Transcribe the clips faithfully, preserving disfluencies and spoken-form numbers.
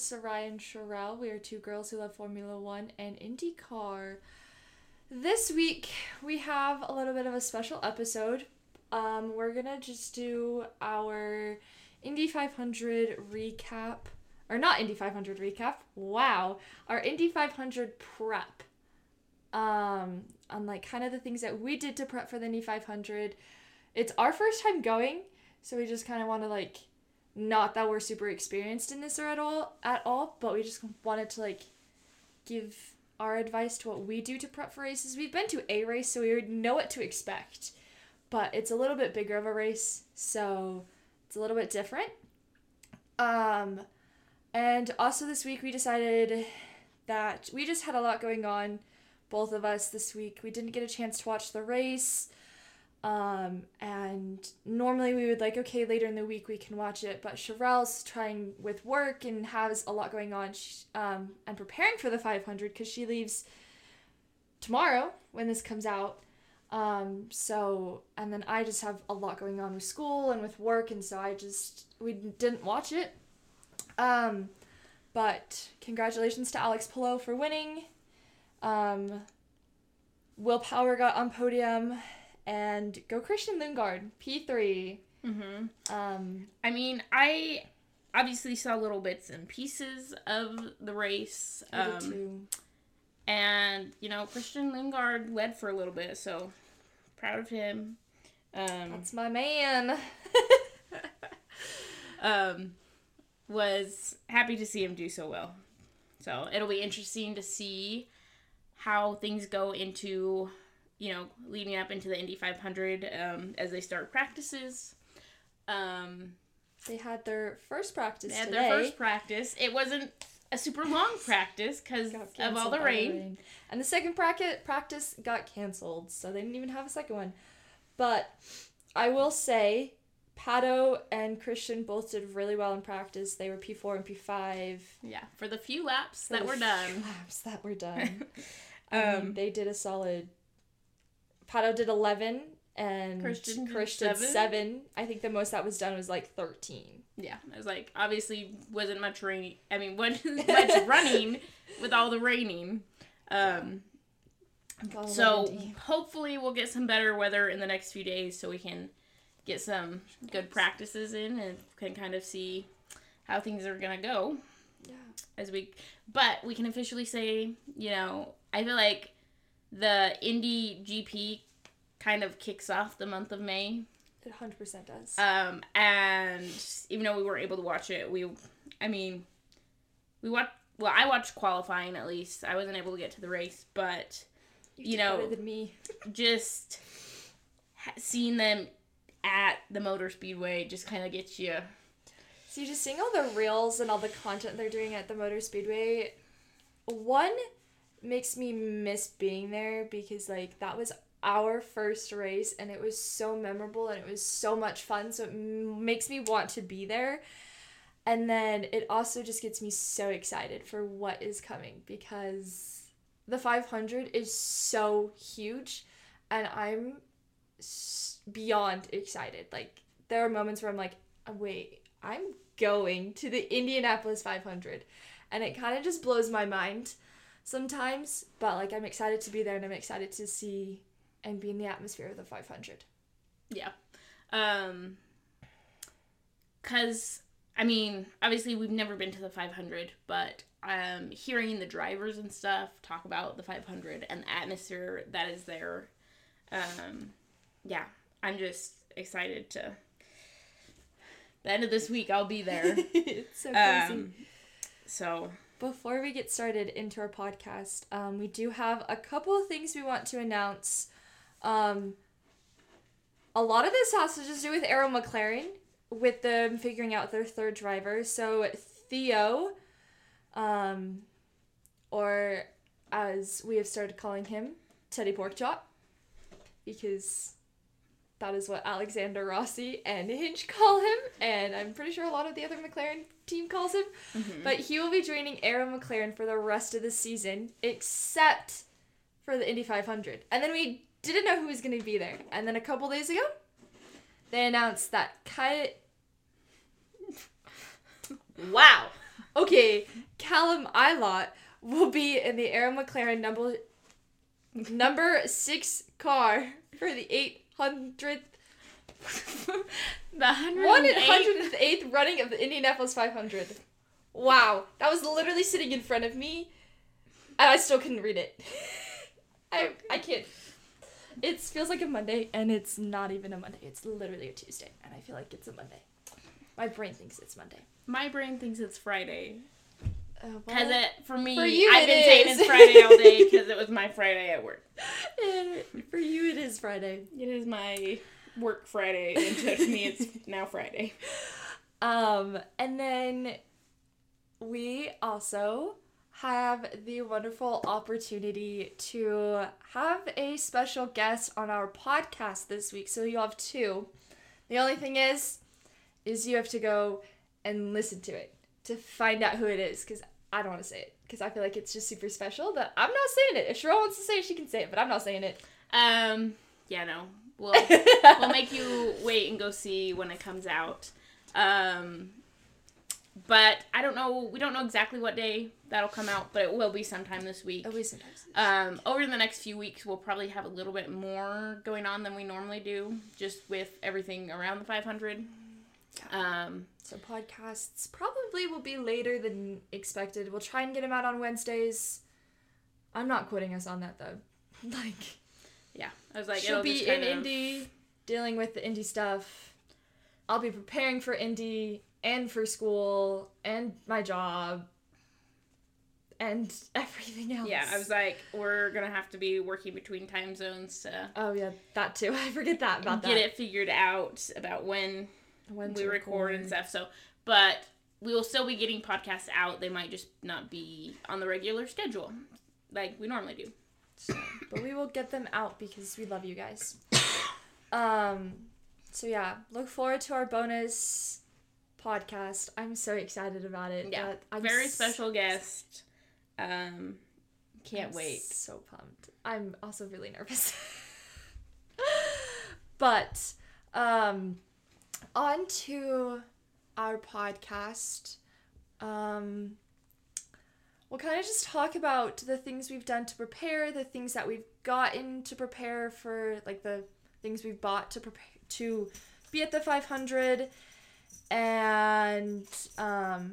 Sarai and Sherelle. We are two girls who love Formula One and IndyCar. This week, we have a little bit of a special episode. Um, we're going to just do our Indy five hundred recap. Or not Indy five hundred recap. Wow. Our Indy five hundred prep. Um, on like kind of the things that we did to prep for the Indy five hundred. It's our first time going, so we just kind of want to like, not that we're super experienced in this or at all, at all, but we just wanted to like give our advice to what we do to prep for races. We've been to a race, so we know what to expect, but it's a little bit bigger of a race, so it's a little bit different. Um, and also this week we decided that we just had a lot going on, both of us this week. We didn't get a chance to watch the race. Um, and normally we would like, okay, later in the week we can watch it, but Sherelle's trying with work and has a lot going on, she, um, and preparing for the five hundred because she leaves tomorrow when this comes out. Um, so, and then I just have a lot going on with school and with work, and so I just, we didn't watch it. Um, but congratulations to Alex Palou for winning. Um, Will Power got on podium. And go Christian Lundgaard, P three. Mm-hmm. Um, I mean, I obviously saw little bits and pieces of the race. I um, did too. And, you know, Christian Lundgaard led for a little bit, so proud of him. Um, That's my man. um, was happy to see him do so well. So it'll be interesting to see how things go into... you know, leading up into the Indy five hundred um, as they start practices. Um, they had their first practice They had today. their first practice. It wasn't a super long practice because of all the rain. rain. And the second bracket practice got canceled, so they didn't even have a second one. But I will say, Pato and Christian both did really well in practice. They were P four and P five. Yeah, for the few laps For that the were few done. laps that were done. um, I mean, they did a solid... Pato did eleven, and Christian did Chris did seven. seven. I think the most that was done was like thirteen. Yeah, it was like, obviously wasn't much rain. I mean, wasn't much running with all the raining. Um, Got so eleven deep. hopefully we'll get some better weather in the next few days so we can get some good practices in and can kind of see how things are going to go. Yeah. As we, but we can officially say, you know, I feel like the Indy G P kind of kicks off the month of May. It one hundred percent does. Um, and even though we weren't able to watch it, we, I mean, we watched, well, I watched qualifying at least. I wasn't able to get to the race, but, you, you know, better than me. just ha- seeing them at the Motor Speedway just kind of gets you. So you're just seeing all the reels and all the content they're doing at the Motor Speedway. One makes me miss being there because, like, that was our first race and it was so memorable and it was so much fun, so it m- makes me want to be there. And then it also just gets me so excited for what is coming because the five hundred is so huge and I'm s- beyond excited. Like, there are moments where I'm like, oh, wait, I'm going to the Indianapolis five hundred, and it kind of just blows my mind sometimes, but like I'm excited to be there and I'm excited to see and be in the atmosphere of the five hundred. Yeah. Um, cause I mean, obviously we've never been to the five hundred, but um, hearing the drivers and stuff talk about the five hundred and the atmosphere that is there, um, yeah, I'm just excited to. The end of this week, I'll be there. It's so crazy. Um, so. Before we get started into our podcast, um, we do have a couple of things we want to announce. Um, a lot of this has to just do with Arrow McLaren, with them figuring out their third driver. So Theo, um, or as we have started calling him, Teddy Porkchop, because that is what Alexander Rossi and Hinch call him, and I'm pretty sure a lot of the other McLaren team calls him. Mm-hmm. But he will be joining Arrow McLaren for the rest of the season, except for the Indy five hundred. And then we didn't know who was going to be there. And then a couple days ago, they announced that Kyle... Wow. Okay, Callum Ilott will be in the Arrow McLaren number number six car for the eight hundredth The one hundred eighth running of the Indianapolis five hundred. Wow, that was literally sitting in front of me, and I still couldn't read it. I I can't. It feels like a Monday, and it's not even a Monday. It's literally a Tuesday, and I feel like it's a Monday. My brain thinks it's Monday. My brain thinks it's Friday. Uh, Because well, it for me, for you I've it been saying is. it's Friday all day because it was my Friday at work. and for you, it is Friday. It is my work Friday, and so to me, it's now Friday. Um, and then we also have the wonderful opportunity to have a special guest on our podcast this week. So you have two. The only thing is, is you have to go and listen to it to find out who it is, because I don't want to say it, because I feel like it's just super special, but I'm not saying it. If Cheryl wants to say it, she can say it, but I'm not saying it. Um, yeah, no. We'll, we'll make you wait and go see when it comes out. Um, but I don't know, we don't know exactly what day that'll come out, but it will be sometime this week. At least sometimes. Um, over the next few weeks, we'll probably have a little bit more going on than we normally do, just with everything around the five hundred. Yeah. Um, so podcasts probably will be later than expected. We'll try and get them out on Wednesdays. I'm not quitting us on that, though. Like, yeah, I was like, she'll it'll be just in kind of... indie, dealing with the indie stuff. I'll be preparing for indie and for school and my job and everything else. Yeah, I was like, we're gonna have to be working between time zones to Oh yeah, that too. I forget that about get that. it figured out about when, When we to record and stuff. So, but we will still be getting podcasts out. They might just not be on the regular schedule like we normally do. So, but we will get them out because we love you guys. Um, so yeah, look forward to our bonus podcast. I'm so excited about it. Yeah, but I'm very s- special guest. Um, can't I'm wait. So pumped. I'm also really nervous. But um, on to our podcast. Um, we'll kind of just talk about the things we've done to prepare, the things that we've gotten to prepare for, like the things we've bought to prepare to be at the five hundred, and um,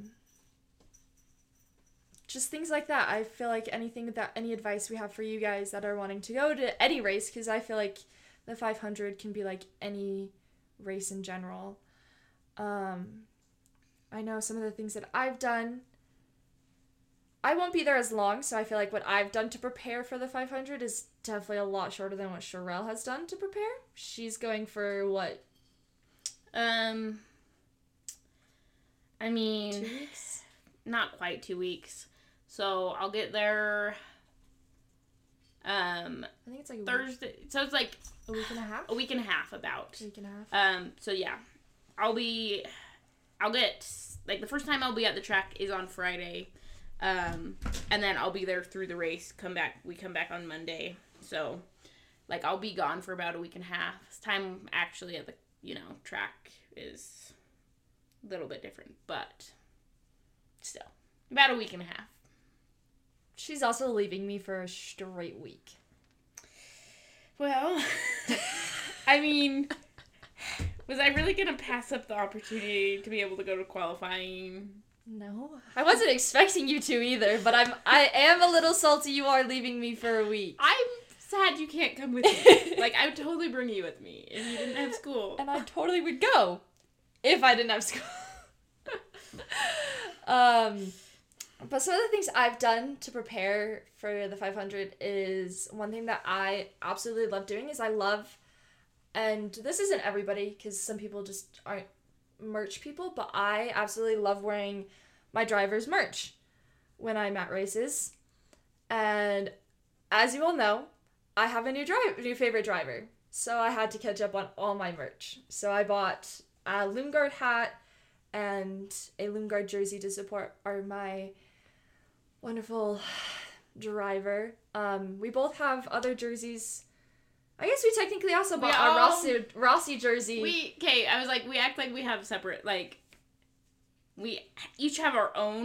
just things like that. I feel like anything that any advice we have for you guys that are wanting to go to any race, because I feel like the five hundred can be like any race in general. Um, I know some of the things that I've done. I won't be there as long, so I feel like what I've done to prepare for the five hundred is definitely a lot shorter than what Sherelle has done to prepare. She's going for what? Um, I mean, Two weeks? not quite two weeks. So I'll get there. Um, I think it's like a Thursday. Week. So it's like A week and a half. a week and a half about. A week and a half. Um, so yeah, I'll be, I'll get, like the first time I'll be at the track is on Friday. Um, and then I'll be there through the race. Come back, we come back on Monday. So, like, I'll be gone for about a week and a half. Time actually at the, you know, track is a little bit different, but still, about a week and a half. She's also leaving me for a straight week. Well, I mean, was I really going to pass up the opportunity to be able to go to qualifying? No, I wasn't expecting you to either, but I'm I am a little salty you are leaving me for a week. I'm sad you can't come with me. Like, I would totally bring you with me if you didn't have school. And I totally would go if I didn't have school. um, but some of the things I've done to prepare for the five hundred is one thing that I absolutely love doing is I love, and this isn't everybody because some people just aren't merch people, but I absolutely love wearing my driver's merch when I'm at races. And as you all know, I have a new drive, new favorite driver, so I had to catch up on all my merch. So I bought a Loomguard hat and a Loomguard jersey to support our my wonderful driver. Um, we both have other jerseys. I guess we technically also We bought all- our Rossi, Rossi jersey. We, okay, I was like, we act like we have separate, like, we each have our own,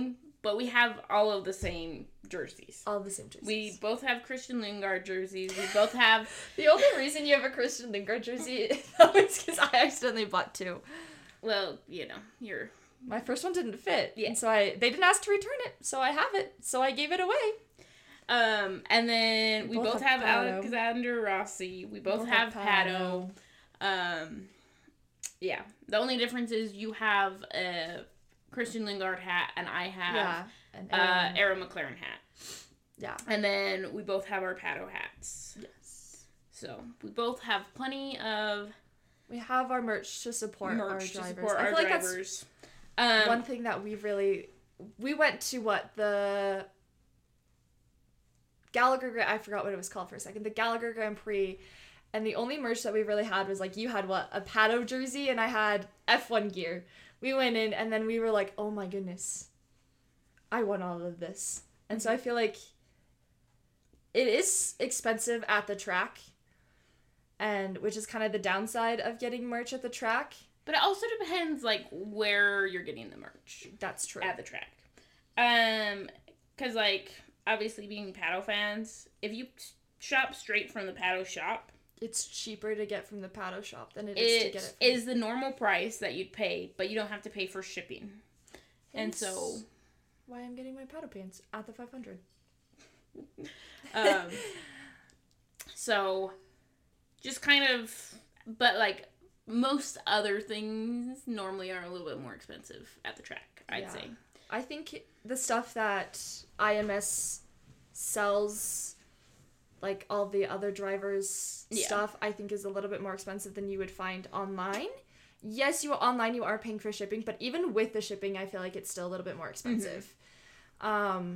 but we have all of the same jerseys. All the same jerseys. We both have Christian Lingard jerseys. We both have... The only reason you have a Christian Lingard jersey is because I accidentally bought two. Well, you know, you're... My first one didn't fit. Yeah. And so I they didn't ask to return it, so I have it. So I gave it away. Um, and then we, we both, both have, have Alexander Rossi. We both, both have, have Pato. Pato. Um, yeah. The only difference is you have a Christian Lingard hat and I have yeah, an Aaron. Uh, Aaron McLaren hat. Yeah. And then we both have our Pato hats. Yes. So we both have plenty of... We have our merch to support merch our to drivers. Support I our feel drivers. Like that's um, one thing that we really... We went to what? The... Gallagher... I forgot what it was called for a second. The Gallagher Grand Prix. And the only merch that we really had was like, you had what? A Pato jersey and I had F one gear. We went in and then we were like, oh my goodness. I want all of this. And so I feel like it is expensive at the track. And which is kind of the downside of getting merch at the track. But it also depends, like, where you're getting the merch. That's true. At the track. Um, because, like, obviously being Pato fans, if you shop straight from the Pato shop... It's cheaper to get from the Pato shop than it is to get it from... It is the normal price that you'd pay, but you don't have to pay for shipping. And so... Why I'm getting my Pato pants at the five hundred. um, so... Just kind of, but like most other things normally are a little bit more expensive at the track, I'd yeah. say. I think the stuff that I M S sells, like all the other drivers' yeah. stuff, I think is a little bit more expensive than you would find online. Yes, you online you are paying for shipping, but even with the shipping, I feel like it's still a little bit more expensive. Mm-hmm. Um.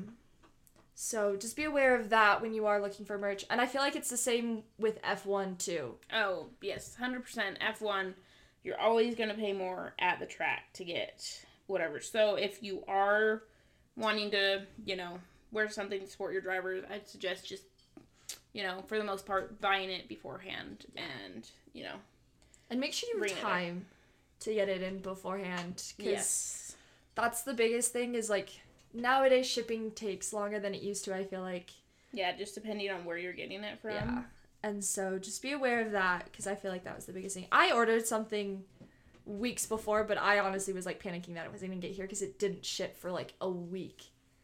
So just be aware of that when you are looking for merch. And I feel like it's the same with F one too. Oh, yes. one hundred percent. F one, you're always going to pay more at the track to get whatever. So if you are wanting to, you know, wear something to support your drivers, I'd suggest just, you know, for the most part, buying it beforehand and, you know. And make sure you have time to get it in beforehand. Cause yes. That's the biggest thing is like... Nowadays, shipping takes longer than it used to, I feel like. Yeah, just depending on where you're getting it from. Yeah. And so just be aware of that, because I feel like that was the biggest thing. I ordered something weeks before, but I honestly was, like, panicking that it wasn't going to get here, because it didn't ship for, like, a week.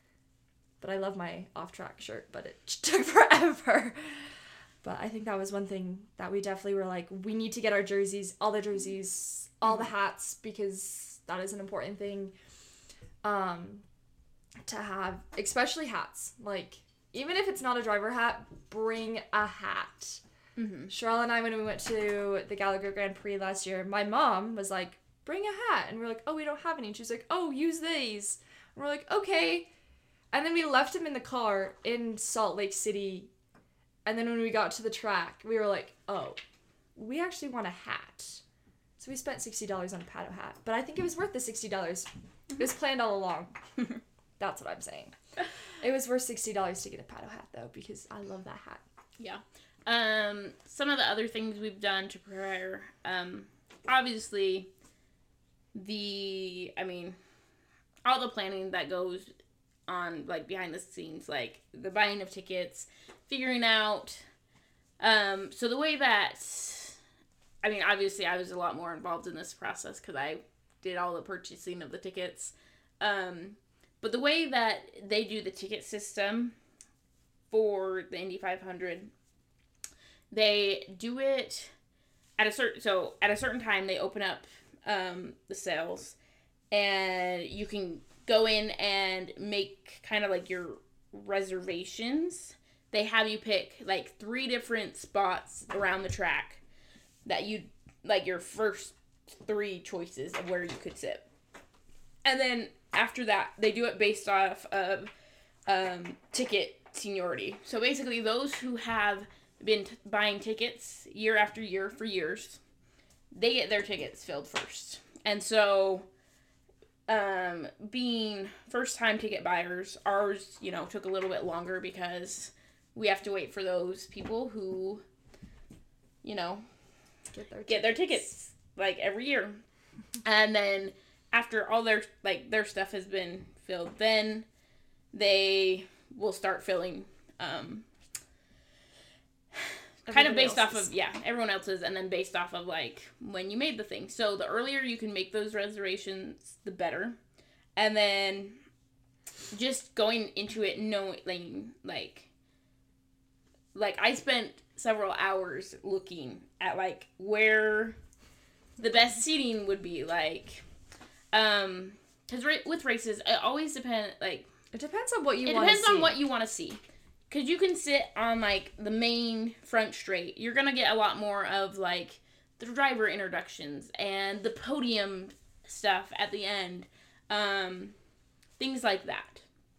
But I love my off-track shirt, but it took forever. But I think that was one thing that we definitely were like, we need to get our jerseys, all the jerseys, all the hats, because that is an important thing. Um... to have, especially hats. Like, even if it's not a driver hat, bring a hat. Mm-hmm. Sherelle and I, when we went to the Gallagher Grand Prix last year, my mom was like, bring a hat. And we're like, oh, we don't have any. And she was like, oh, use these. And we're like, okay. And then we left him in the car in Salt Lake City. And then when we got to the track, we were like, oh, we actually want a hat. So we spent sixty dollars on a Pato hat. But I think it was worth the sixty dollars. It was planned all along. That's what I'm saying. It was worth sixty dollars to get a Pato hat, though, because I love that hat. Yeah. Um, some of the other things we've done to prepare, um, obviously, the, I mean, all the planning that goes on, like, behind the scenes, like, the buying of tickets, figuring out, um, so the way that, I mean, obviously, I was a lot more involved in this process, because I did all the purchasing of the tickets, um, but the way that they do the ticket system for the Indy five hundred, they do it at a certain, so at a certain time they open up um, the sales and you can go in and make kind of like your reservations. They have you pick like three different spots around the track that you, like your first three choices of where you could sit. And then after that, they do it based off of um, ticket seniority. So basically, those who have been t- buying tickets year after year for years, they get their tickets filled first. And so, um, being first-time ticket buyers, ours, you know, took a little bit longer because we have to wait for those people who, you know, get their get their tickets like every year. And then after all their, like, their stuff has been filled, then they will start filling, um, kind of based off of, yeah, everyone else's, and then based off of, like, when you made the thing. So the earlier you can make those reservations, the better. And then just going into it knowing, like, like, I spent several hours looking at, like, where the best seating would be, like, um, because ra- with races, it always depends, like, it depends on what you want to see. It depends on what you want to see. Because you can sit on, like, the main front straight. You're going to get a lot more of, like, the driver introductions and the podium stuff at the end. Um, things like that.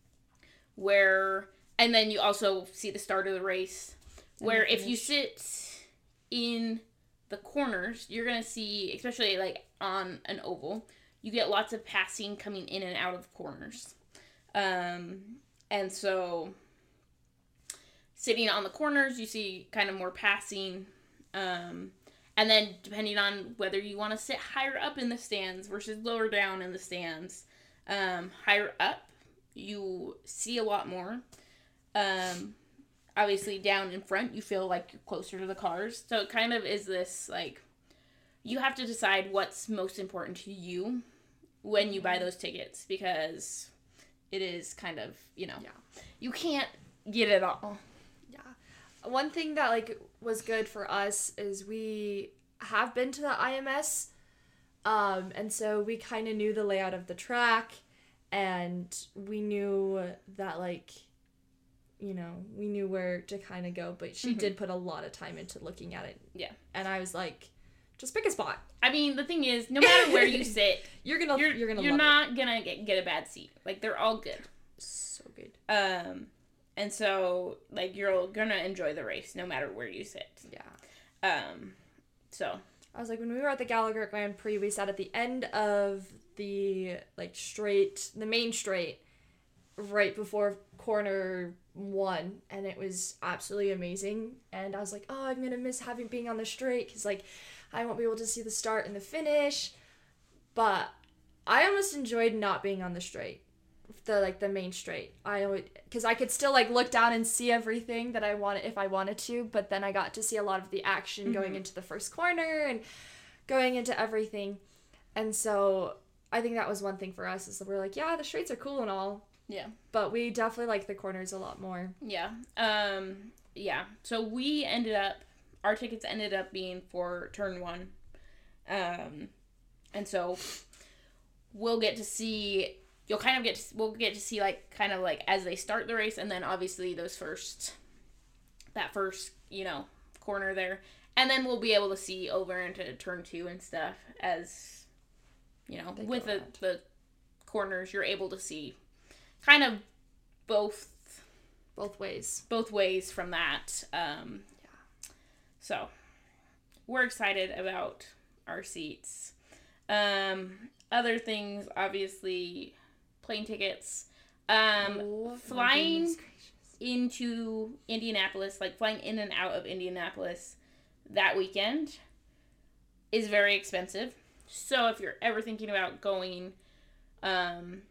Where, and then you also see the start of the race. Where if you sit in the corners, you're going to see, especially, like, on an oval, you get lots of passing coming in and out of corners. Um, and so... Sitting on the corners, you see kind of more passing. Um, and then depending on whether you want to sit higher up in the stands versus lower down in the stands. Um, higher up, you see a lot more. Um, obviously, down in front, you feel like you're closer to the cars. So it kind of is this, like, you have to decide what's most important to you when you buy those tickets. Because it is kind of, you know, yeah. you can't get it all. One thing that, like, was good for us is we have been to the I M S, um, and so we kind of knew the layout of the track, and we knew that, like, you know, we knew where to kind of go, but she mm-hmm. did put a lot of time into looking at it. Yeah. And I was like, just pick a spot. I mean, the thing is, no matter where you sit, you're gonna you're, you're gonna you're love not it. gonna get, get a bad seat. Like, they're all good. So good. Um... And so, like, you're gonna enjoy the race no matter where you sit. Yeah. Um, so. I was like, when we were at the Gallagher Grand Prix, we sat at the end of the, like, straight, the main straight, right before corner one, and it was absolutely amazing. And I was like, oh, I'm gonna miss having being on the straight, because, like, I won't be able to see the start and the finish. But I almost enjoyed not being on the straight. The like the main straight. I would, because I could still, like, look down and see everything that I wanted if I wanted to, but then I got to see a lot of the action mm-hmm. going into the first corner and going into everything. And so I think that was one thing for us, is that we're like, yeah, the straights are cool and all. Yeah. But we definitely like the corners a lot more. Yeah. Um yeah. So we ended up our tickets ended up being for turn one. Um and so we'll get to see You'll kind of get to, we'll get to see, like, kind of, like, as they start the race, and then obviously those first, that first, you know, corner there. And then we'll be able to see over into turn two and stuff as, you know, they with the, the corners, you're able to see kind of both. Both ways. Both ways from that. Um, yeah. So, we're excited about our seats. Um, other things, obviously... plane tickets, um, oh, flying into Indianapolis, like flying in and out of Indianapolis that weekend is very expensive. So if you're ever thinking about going um,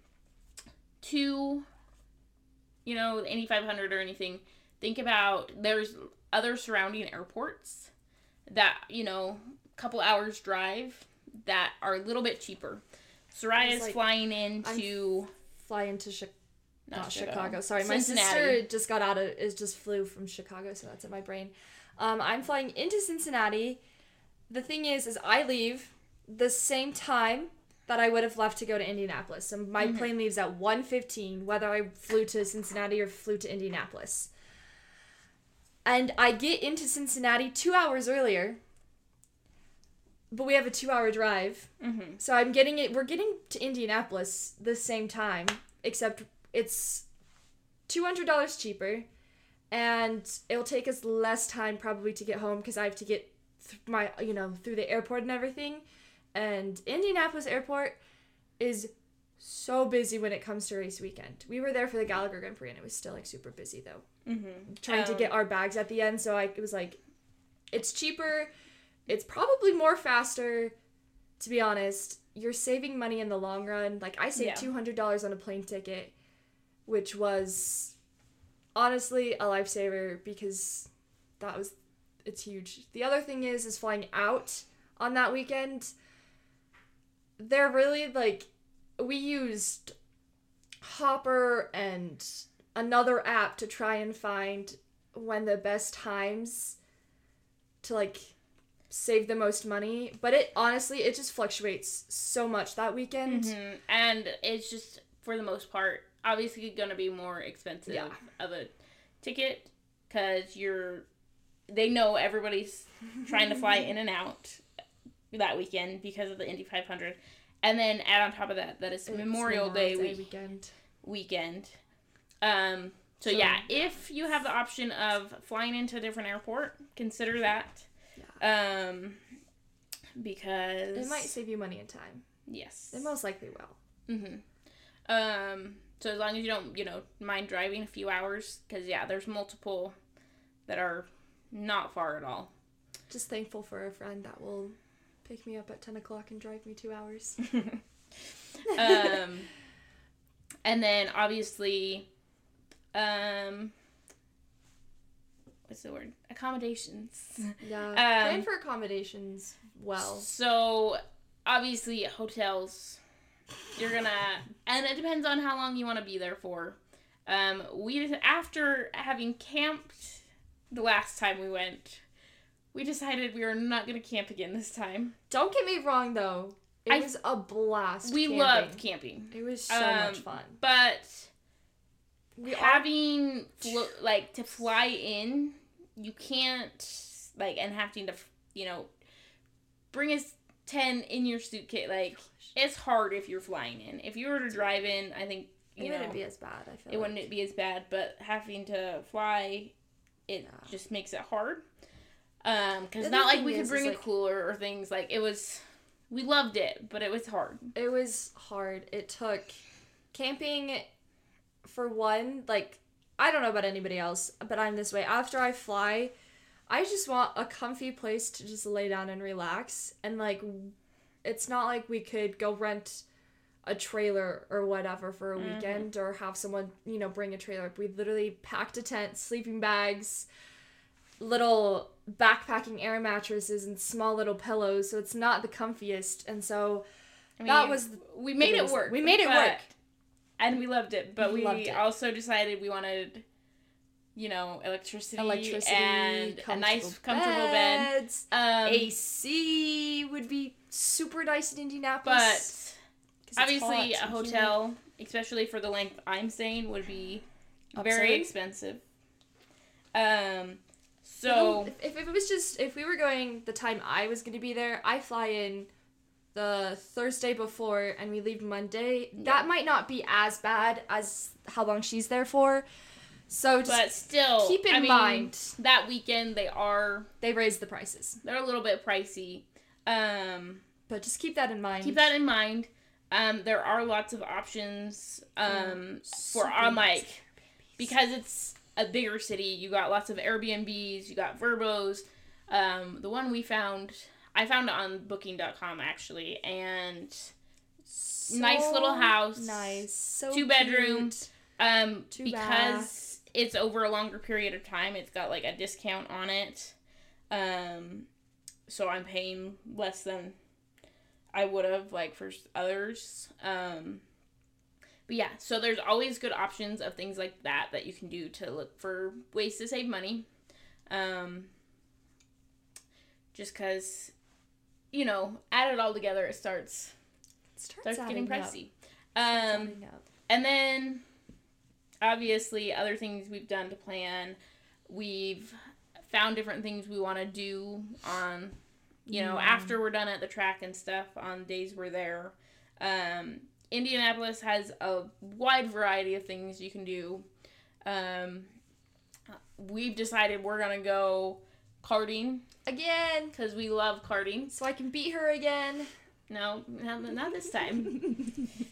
to, you know, the Indy five hundred or anything, think about there's other surrounding airports that, you know, a couple hours drive that are a little bit cheaper. Soraya is like, flying into... I'm flying to Chi- not, not Chicago. Chicago. Sorry, Cincinnati. My sister just got out of... is just flew from Chicago, so that's in my brain. Um, I'm flying into Cincinnati. The thing is, is I leave the same time that I would have left to go to Indianapolis. So my mm-hmm. plane leaves at one fifteen, whether I flew to Cincinnati or flew to Indianapolis. And I get into Cincinnati two hours earlier... But we have a two-hour drive, mm-hmm. so I'm getting it. We're getting to Indianapolis the same time, except it's two hundred dollars cheaper, and it'll take us less time probably to get home because I have to get th- my, you know, through the airport and everything. And Indianapolis Airport is so busy when it comes to race weekend. We were there for the Gallagher Grand Prix, and it was still, like, super busy though. Mm-hmm. Trying um, to get our bags at the end, so I it was like, it's cheaper. It's probably more faster, to be honest. You're saving money in the long run. Like, I saved yeah. two hundred dollars on a plane ticket. which was honestly a lifesaver because that was, it's huge. The other thing is, is flying out on that weekend. They're really like, we used Hopper and another app to try and find when the best times to like save the most money, but it honestly it just fluctuates so much that weekend. Mm-hmm. And it's just for the most part obviously gonna be more expensive yeah. of a ticket because you're they know everybody's trying to fly in and out that weekend because of the Indy five hundred, and then add on top of that that it's, it's Memorial, Memorial Day, Day week- weekend weekend um so, so yeah, if you have the option of flying into a different airport, consider that. Yeah. Um, because it might save you money and time. Yes. It most likely will. Mm-hmm. Um, so as long as you don't, you know, mind driving a few hours, because yeah, there's multiple that are not far at all. Just thankful for a friend that will pick me up at ten o'clock and drive me two hours. um, and then obviously, um, what's the word? Accommodations. Yeah. Um, plan for accommodations well. So obviously hotels, you're gonna, and it depends on how long you want to be there for. Um, we after having camped the last time we went, we decided we were not gonna camp again this time. Don't get me wrong though. It I, was a blast. We camping. loved camping. It was so um, much fun. But we having are... flo- like to fly in, you can't like and having to you know bring a ten in your suitcase. Like it's hard if you're flying in. If you were to drive in, I think you it know wouldn't be as bad. I feel it like. wouldn't be as bad. But having to fly, it yeah. just makes it hard. Um, because not like we could bring a like, cooler or things like it was. We loved it, but it was hard. It was hard. It took camping, for one, like, I don't know about anybody else, but I'm this way. After I fly, I just want a comfy place to just lay down and relax. And, like, it's not like we could go rent a trailer or whatever for a mm-hmm. weekend or have someone, you know, bring a trailer. We literally packed a tent, sleeping bags, little backpacking air mattresses and small little pillows, so it's not the comfiest, and so I mean, that was we made it, was, work we made it but, work and we loved it, but we, we it. also decided we wanted you know electricity, electricity and a nice comfortable beds, bed. um, A C would be super nice in Indianapolis, but obviously a hotel humid. Especially for the length I'm staying would be Upside. Very expensive. um So if, if it was just if we were going the time I was going to be there, I fly in the Thursday before and we leave Monday. Yeah. That might not be as bad as how long she's there for. So just but still keep in I mean, mind that weekend they are they raised the prices. They're a little bit pricey. Um but just keep that in mind. Keep that in mind. Um there are lots of options um for on like because it's a bigger city, you got lots of Airbnbs, you got Verbos. Um, the one we found, I found it on booking dot com actually, and so nice little house, nice, so two bedrooms. Um, two because bath. It's over a longer period of time, it's got like a discount on it. Um, so I'm paying less than I would have like for others. Um. But yeah, so there's always good options of things like that that you can do to look for ways to save money. Um, just because, you know, add it all together, it starts, it starts, starts getting pricey. Up. Um, and then, obviously, other things we've done to plan. We've found different things we want to do on, you know, mm. after we're done at the track and stuff on days we're there. Um... Indianapolis has a wide variety of things you can do. Um, we've decided we're going to go karting. Again. Because we love karting. So I can beat her again. No, not, not this time.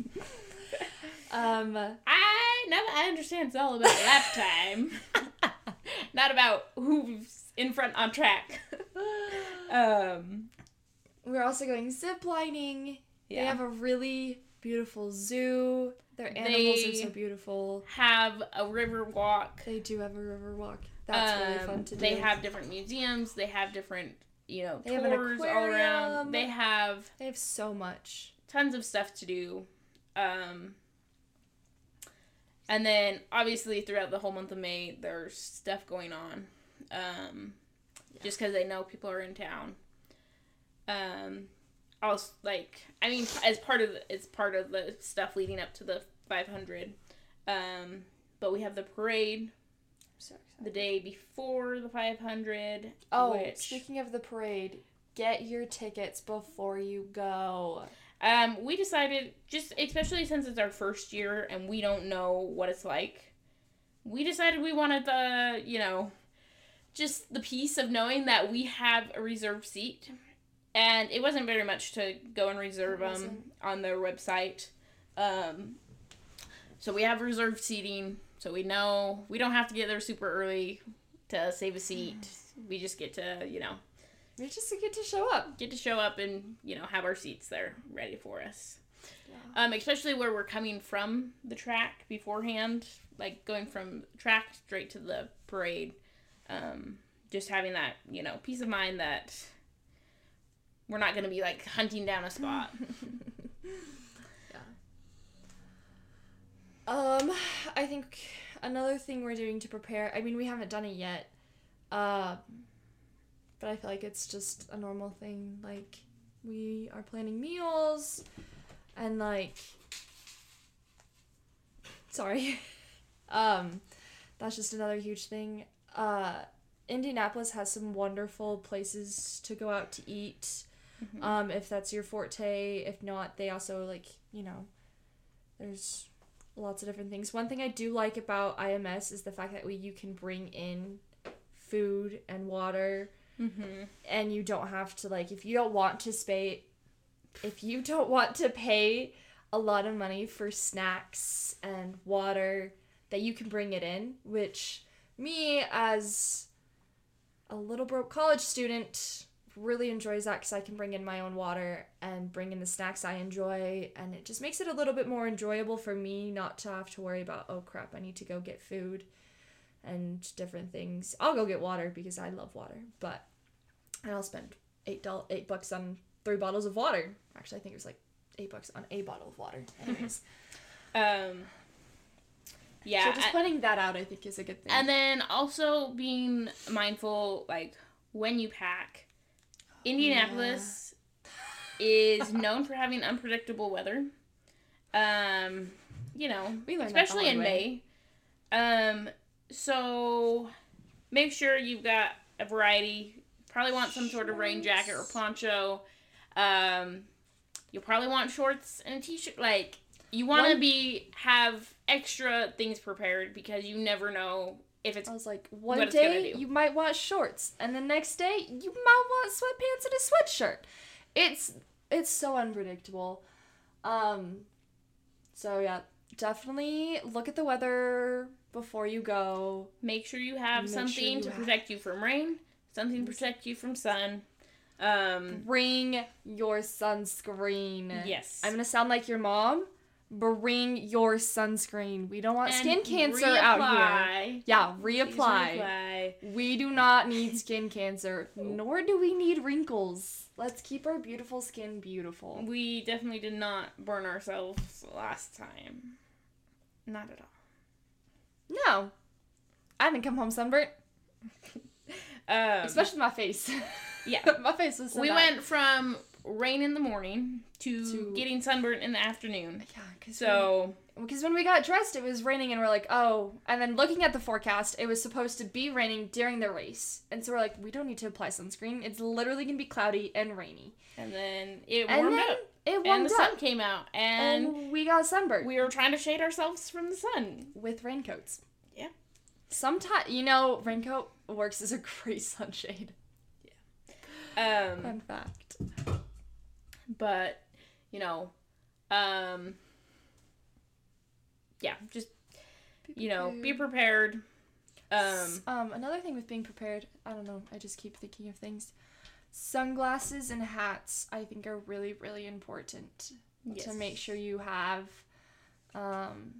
um, I now that I understand it's all about lap time. Not about who's in front on track. um, we're also going ziplining. Yeah. They have a really beautiful zoo. Their animals They are so beautiful. Have a river walk. They do have a river walk. That's um, really fun to do. They have different museums. They have different, you know, they tours all around. They have... They have so much. Tons of stuff to do. Um, and then, obviously, throughout the whole month of May, there's stuff going on. Um, yeah. Just because they know people are in town. Um... Also, like, I mean, as part of the, it's part of the stuff leading up to the five hundred. Um, but we have the parade. So the day before the five hundred. Oh, which, speaking of the parade, get your tickets before you go. Um, we decided, just especially since it's our first year and we don't know what it's like, we decided we wanted the, you know, just the peace of knowing that we have a reserved seat. And it wasn't very much to go and reserve them on their website. Um, so we have reserved seating, so we know we don't have to get there super early to save a seat. We just get to, you know... We just get to show up. Get to show up and, you know, have our seats there ready for us. Yeah. Um, especially where we're coming from the track beforehand, like going from track straight to the parade. Um, just having that, you know, peace of mind that... We're not going to be, like, hunting down a spot. Yeah. Um, I think another thing we're doing to prepare... I mean, we haven't done it yet. Uh, but I feel like it's just a normal thing. Like, we are planning meals. And, like... Sorry. um, that's just another huge thing. Uh, Indianapolis has some wonderful places to go out to eat. Mm-hmm. Um, if that's your forte. If not, they also, like, you know, there's lots of different things. One thing I do like about I M S is the fact that we you can bring in food and water, mm-hmm. and you don't have to, like, if you don't want to pay, if you don't want to pay a lot of money for snacks and water, that you can bring it in, which me as a little broke college student really enjoys that because I can bring in my own water and bring in the snacks I enjoy, and it just makes it a little bit more enjoyable for me not to have to worry about, oh crap, I need to go get food and different things. I'll go get water because I love water, but I'll spend eight dollars, eight bucks on three bottles of water. Actually, I think it was like eight bucks on a bottle of water. Anyways. um, yeah. So just I, pointing that out, I think, is a good thing. And then also being mindful, like, when you pack. Indianapolis yeah. is known for having unpredictable weather. Um, you know, especially in May. Um, so make sure you've got a variety. Probably want some sort of rain jacket or poncho. Um, you'll probably want shorts and a t-shirt. Like, you want to be have extra things prepared because you never know. If it's I was like, one day you might want shorts, and the next day you might want sweatpants and a sweatshirt. It's it's so unpredictable. Um, so yeah, definitely look at the weather before you go. Make sure you have Make something sure you to have... protect you from rain, something to protect you from sun. Um, Bring your sunscreen. Yes. I'm gonna sound like your mom. Bring your sunscreen. We don't want and skin cancer reapply. out here. Yeah, reapply. reapply. We do not need skin cancer, nor do we need wrinkles. Let's keep our beautiful skin beautiful. We definitely did not burn ourselves last time. Not at all. No. I didn't come home sunburnt. um, Especially my face. Yeah. My face was so We bad. went from rain in the morning to, to... getting sunburnt in the afternoon. Yeah, because so because when we got dressed, it was raining, and we're like, oh. And then looking at the forecast, it was supposed to be raining during the race, and so we're like, we don't need to apply sunscreen. It's literally gonna be cloudy and rainy. And then it and warmed then up. It warmed and the up. sun came out, and, and we got sunburned. We were trying to shade ourselves from the sun with raincoats. Yeah. Sometimes, you know, raincoat works as a great sunshade. Yeah. Um. Fun fact. But, you know, um, yeah, just, you know, be prepared. Um, um, another thing with being prepared, I don't know, I just keep thinking of things. Sunglasses and hats, I think, are really, really important. Yes. to make sure you have. Um,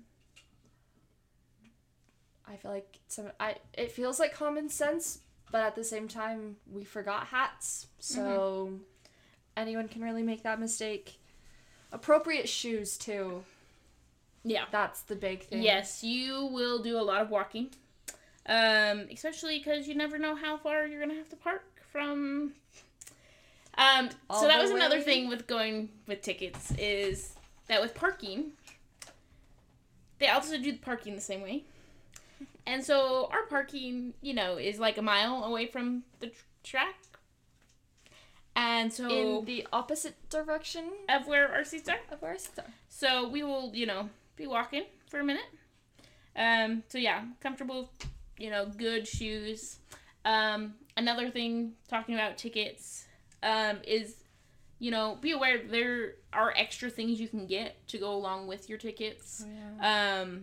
I feel like some. I it feels like common sense, but at the same time, we forgot hats, so mm-hmm. anyone can really make that mistake. Appropriate shoes too. Yeah, that's the big thing. Yes, you will do a lot of walking, um, especially because you never know how far you're gonna have to park from. Um, so that was way. Another thing with going with tickets is that with parking, they also do the parking the same way. And so our parking, you know, is like a mile away from the tr- track. And so... in the opposite direction? Of where our seats are? Of where our seats are. So we will, you know, be walking for a minute. Um, so yeah, comfortable, you know, good shoes. Um, another thing, talking about tickets, um, is, you know, be aware there are extra things you can get to go along with your tickets. Oh, yeah. Um...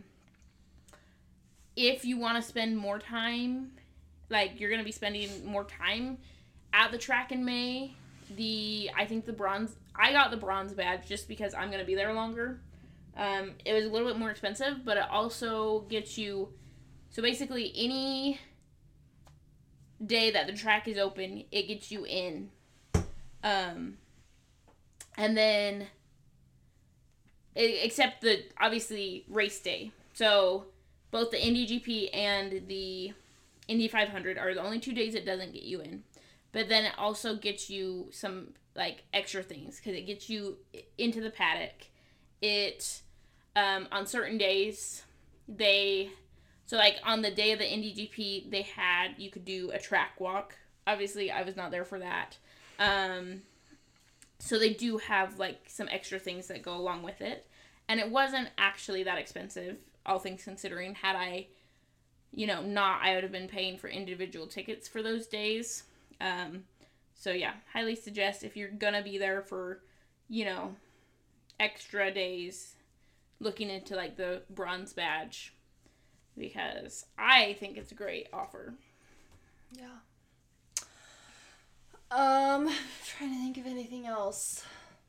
If you want to spend more time, like, you're going to be spending more time at the track in May, the, I think the bronze, I got the bronze badge just because I'm going to be there longer. Um, it was a little bit more expensive, but it also gets you, so basically any day that the track is open, it gets you in. Um, and then, except the, obviously, race day. So... both the Indy G P and the Indy five hundred are the only two days it doesn't get you in. But then it also gets you some, like, extra things. Because it gets you into the paddock. It, um, on certain days, they... So, like, on the day of the Indy G P, they had... You could do a track walk. Obviously, I was not there for that. Um, so they do have, like, some extra things that go along with it. And it wasn't actually that expensive. All things considering, had I, you know, not, I would have been paying for individual tickets for those days. Um, so yeah, highly suggest if you're gonna be there for, you know, extra days, looking into like the bronze badge, because I think it's a great offer. Yeah. Um, I'm trying to think of anything else.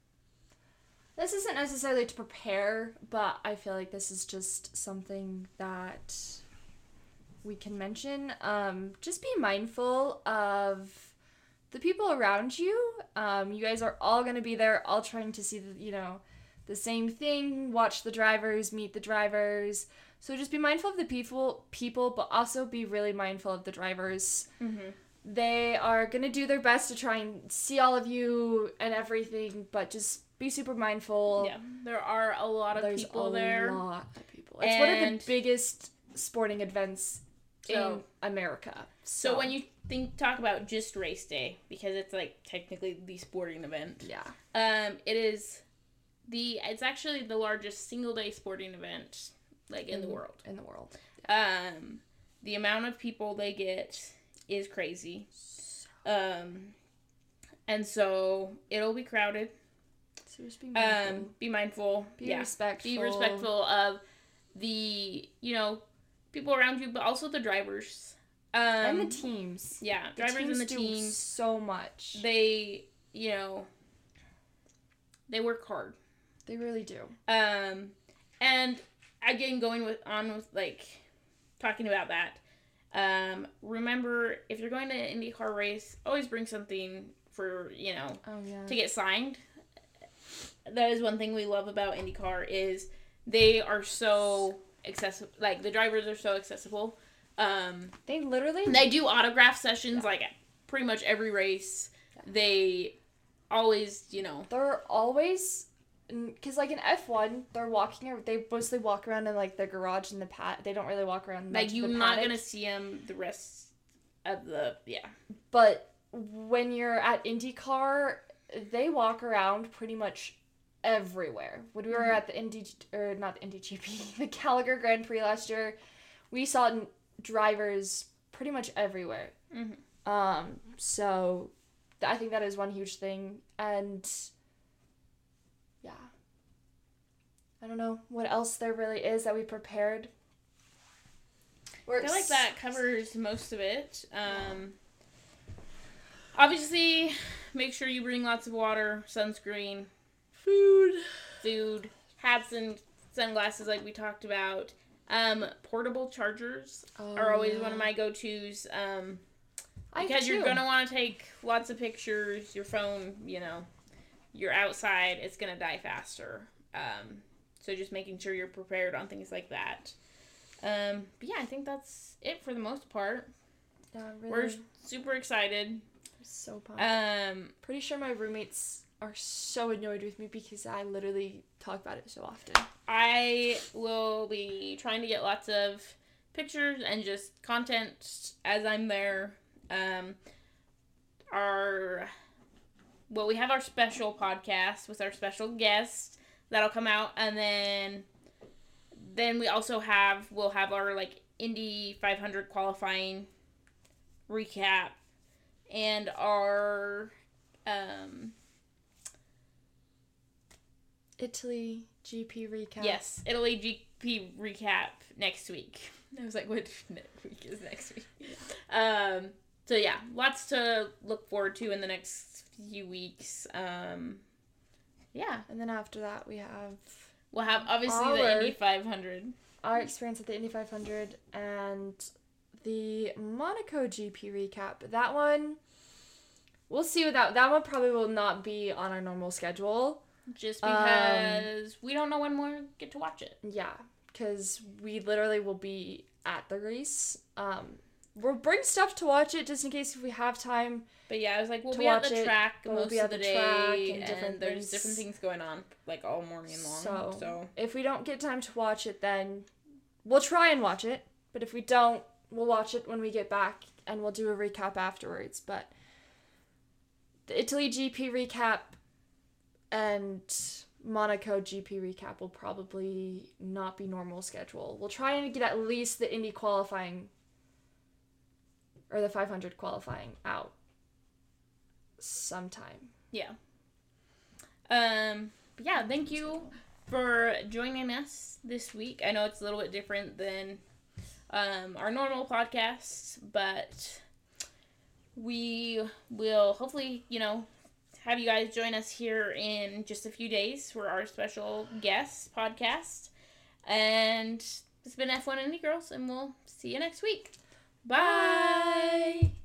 This isn't necessarily to prepare, but I feel like this is just something that we can mention. Um, just be mindful of the people around you. Um, you guys are all going to be there, all trying to see, the, you know, the same thing, watch the drivers, meet the drivers. So just be mindful of the people, people, but also be really mindful of the drivers. Mm-hmm. They are going to do their best to try and see all of you and everything, but just... be super mindful. Yeah, there are a lot of There's people a there. There's a lot of people. It's and one of the biggest sporting events so, in America. So. so when you think talk about just race day, because it's like technically the sporting event. Yeah. Um, it is the it's actually the largest single day sporting event like in, in the world. In the world. Yeah. Um, the amount of people they get is crazy. So. Um, and so it'll be crowded. So just be mindful. Um, be mindful. Be yeah. respectful. Be respectful of the, you know, people around you, but also the drivers. Um, and the teams. Yeah, the drivers teams and the do teams. so much. They, you know, they work hard. They really do. Um, and again, going with on with, like, talking about that, um, remember, if you're going to an IndyCar race, always bring something for, you know, oh, yeah. to get signed. That is one thing we love about IndyCar is they are so accessible. Like, the drivers are so accessible. Um, they literally... They do autograph sessions, yeah. like, at pretty much every race. Yeah. They always, you know... They're always... Because, like, in F one, they're walking... They mostly walk around in, like, their garage and the pad. They don't really walk around Like, you're not going to see them the rest of the... Yeah. But when you're at IndyCar, they walk around pretty much... everywhere. When we were mm-hmm. at the Indy, or not the Indy G P, the Gallagher Grand Prix last year, we saw drivers pretty much everywhere. Mm-hmm. Um, so I think that is one huge thing, and yeah, I don't know what else there really is that we prepared. I feel like that covers most of it. Um, obviously, make sure you bring lots of water, sunscreen. Food. food, hats and sunglasses like we talked about. Um, portable chargers oh, are always yeah. one of my go-tos. Um, I because you're too. going to want to take lots of pictures. Your phone, you know, you're outside, it's going to die faster. Um, so just making sure you're prepared on things like that. Um, but yeah, I think that's it for the most part. Yeah, really. We're super excited. So pumped. Um, Pretty sure my roommates are so annoyed with me because I literally talk about it so often. I will be trying to get lots of pictures and just content as I'm there. Um, our, well, we have our special podcast with our special guest that'll come out, and then, then we also have, we'll have our, like, Indy five hundred qualifying recap, and our, um... Italy G P recap. Yes, Italy G P recap next week. I was like, what week is next week? Um, so yeah, lots to look forward to in the next few weeks. Um, yeah. And then after that, we have... We'll have, obviously, our, the Indy five hundred. Our experience at the Indy five hundred and the Monaco G P recap. That one, we'll see what that... That one probably will not be on our normal schedule. Just because um, we don't know when we'll get to watch it. Yeah, because we literally will be at the race. Um, we'll bring stuff to watch it just in case if we have time. But yeah, I was like, we'll be at the track it, most we'll of the, the day, and, and there's things. different things going on, like, all morning long. So, so, if we don't get time to watch it, then we'll try and watch it. But if we don't, we'll watch it when we get back, and we'll do a recap afterwards. But the Italy G P recap and Monaco G P recap will probably not be normal schedule. We'll try and get at least the Indy qualifying or the five hundred qualifying out sometime. Yeah. Um, but yeah, thank you for joining us this week. I know it's a little bit different than um, our normal podcasts, but we will hopefully, you know, have you guys join us here in just a few days for our special guest podcast. And it's been F one Indie Girls, and we'll see you next week. Bye! Bye.